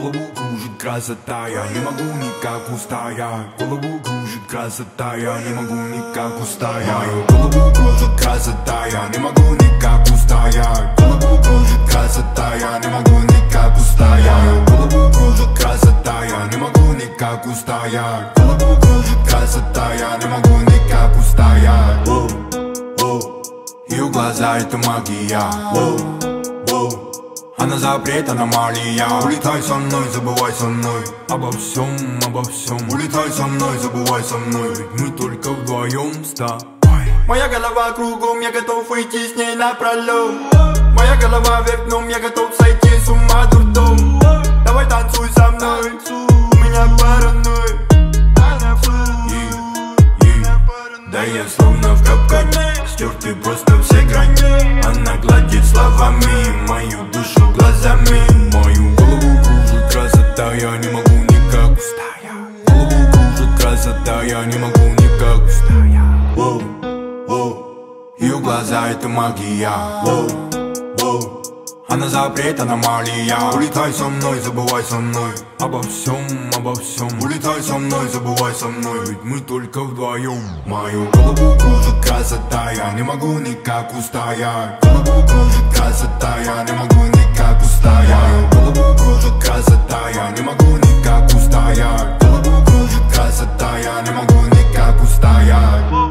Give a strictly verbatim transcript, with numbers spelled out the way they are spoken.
Голову кружит красота, я не могу никак устоять. Голову кружит красота, я не могу никак устоять. Мою голову кружит красота, я не могу никак устоять. Голову кружит красота, я не могу никак устоять. Мою голову кружит красота, я не могу никак устоять. Голову кружит красота, я не могу никак устоять. Воу, воу. Ее глаза это магия. Воу, воу. Она запрет, аномалия. Улетай со мной, забывай со мной обо всем, обо всем. Улетай со мной, забывай со мной, ведь мы только вдвоем с тобой. Моя голова кругом, я готов уйти с ней напролом. Моя голова вверх дном, я готов сойти с ума дурдом. Давай танцуй со мной, у меня паранойя. Да я словно в капкане, стертый просто все грани. Она гладит словами мою душу глазами. Мою голову кружит красота, я не могу никак устоять. Голову кружит красота, я не могу никак устоять. Воу, воу. Ее глаза это магия. Воу, воу. Она запрет, аномалия. Улетай со мной, забывай со мной обо всем, обо всем. Улетай со мной, забывай со мной, ведь мы только вдвоем. Мою голову кружит красота, я не могу никак устоять. Голову кружит красота, я не могу никак устоять. Мою голову кружит красота, я не могу никак устоять. Голову кружит красота, я не могу никак устоять.